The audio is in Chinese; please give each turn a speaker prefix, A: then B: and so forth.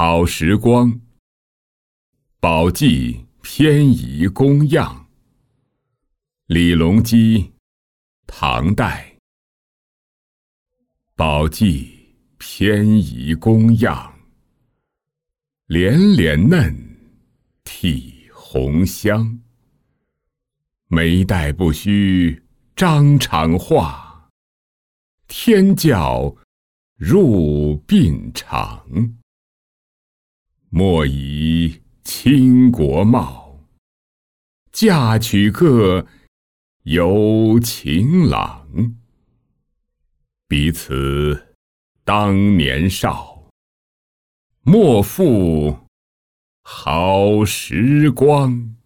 A: 好时光，宝记偏移公样。李隆基，唐代。宝记偏移公样，连连嫩，体红香。眉黛不须张长画，天教入鬓长。莫疑倾国貌，嫁娶个有情郎。彼此当年少，莫负好时光。